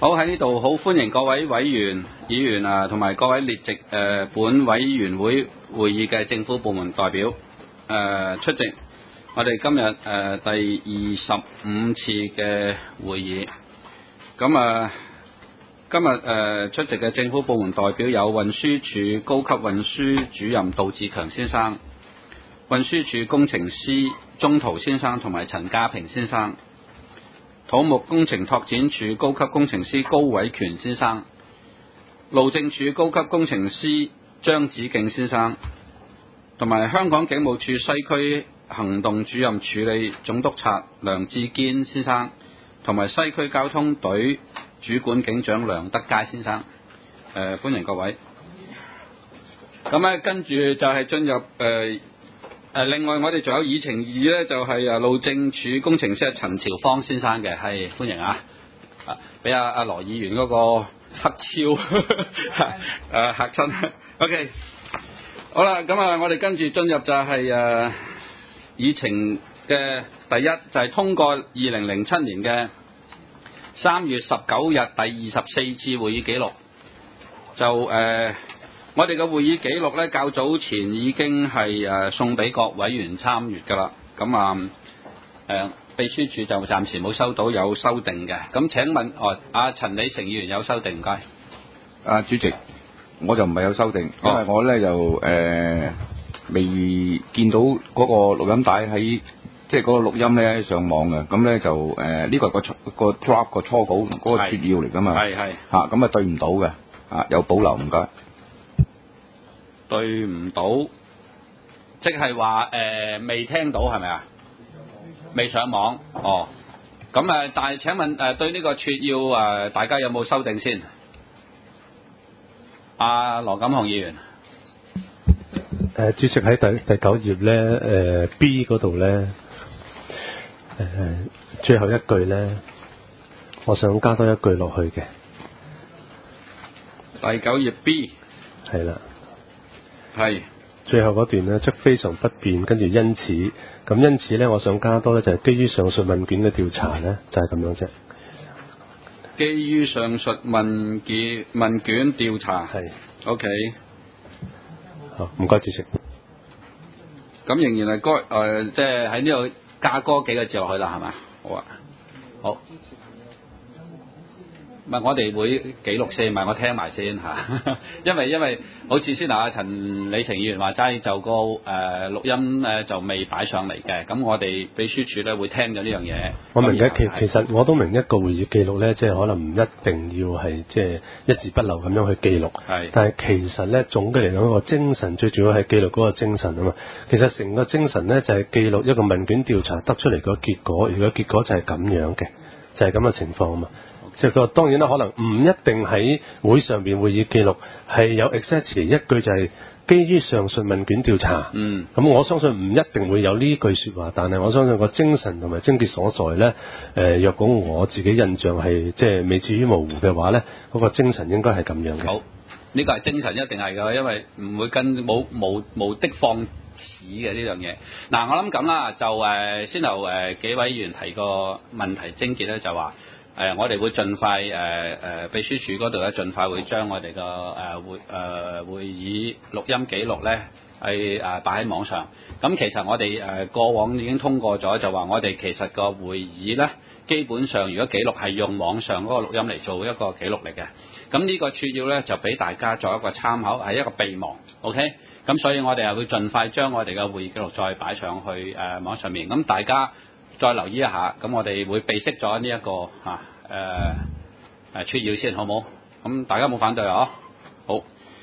好，喺呢度好歡迎各位委員、議員啊，同埋各位列席本委員會會議嘅政府部門代表出席我哋今日第25次嘅會議。咁今日出席嘅政府部門代表有運輸署高級運輸主任杜志強先生、運輸署工程師鍾濤先生同埋陳家平先生。土木工程拓展署高級工程師高偉權先生，路政署高級工程師張子敬先生，同埋香港警務處西區行動主任處理總督察梁志堅先生，同埋西區交通隊主管警長梁德佳先生。歡迎各位。咁咧跟住就係進入另外我哋仲有議程2咧，就係路政署工程師陳朝芳先生嘅，係歡迎啊！俾阿羅議員嗰個黑超嚇親。OK， 好啦，咁我哋跟住進入就係議程嘅第一，就係通過2007年嘅3月19日第24次會議記錄。就我哋嘅會議記錄咧，較早前已經係送俾各委員參閱㗎啦。咁秘書處就暫時冇收到有修訂嘅。咁請問陳李成議員有修訂唔該？ 主席，我就唔係有修訂，因為我咧就未見到嗰個錄音帶喺即係嗰個錄音咧上網嘅。咁咧就呢個係個 draft 個初稿嗰個撮要嚟㗎嘛。係咁對唔到嘅。有保留唔該。 對唔到，即係話未聽到係咪啊？未上網。哦，咁但係請問對呢個撮要大家有冇修訂先？羅錦雄議員。 主席喺第9頁咧B 嗰度咧最後一句咧，我想加多一句落去嘅。 第9頁 B 係啦。 係最後嗰段呢，則非常不便，跟住因此呢，我想加多呢，就係基於上述問卷嘅調查呢，就係咁樣啫。 基於上述問卷調查係 OK。 好，唔該主席。 咁仍然係即係喺呢度加多幾個字落去啦，係嘛？好啊，好。唔係，我哋會記錄先，唔係我聽埋先嚇。因為好似先阿陳李成議員話齋，就個錄音就未擺上嚟嘅。咁我哋秘書處咧會聽咗呢樣嘢。 我明嘅，其實我都明一個會議記錄咧，即係可能唔一定要係即係一字不漏咁樣去記錄。係。但係其實咧總嘅嚟講，個精神最主要係記錄嗰個精神啊嘛。其實成個精神咧就係記錄一個問卷調查得出嚟個結果，如果結果就係咁樣嘅，就係咁嘅情況啊嘛。即係佢話當然啦，可能唔一定喺會上邊會議記錄係有 exactly 一句就係基於上述問卷調查。咁我相信唔一定會有呢句説話，但係我相信個精神同埋症結所在咧，若果我自己印象係即係未至於模糊嘅話咧，嗰個精神應該係咁樣嘅。 好，呢個係精神一定係㗎，因為唔會跟無的放矢嘅呢樣嘢。嗱，我諗咁啦，就先頭幾位議員提個問題症結咧，就話。我哋會盡快秘書處嗰度咧，盡快會將我哋個會議錄音記錄咧係擺喺網上。咁其實我哋過往已經通過咗，就話我哋其實個會議咧，基本上如果記錄係用網上嗰個錄音嚟做一個記錄嚟嘅。咁呢個撮要咧就俾大家作一個參考，係一個備忘。OK。咁所以我哋係會盡快將我哋嘅會議記錄再擺上去網上面。咁大家再留意一下，咁我哋會備悉咗呢一個撮要先，好冇？咁大家冇反對啊？好。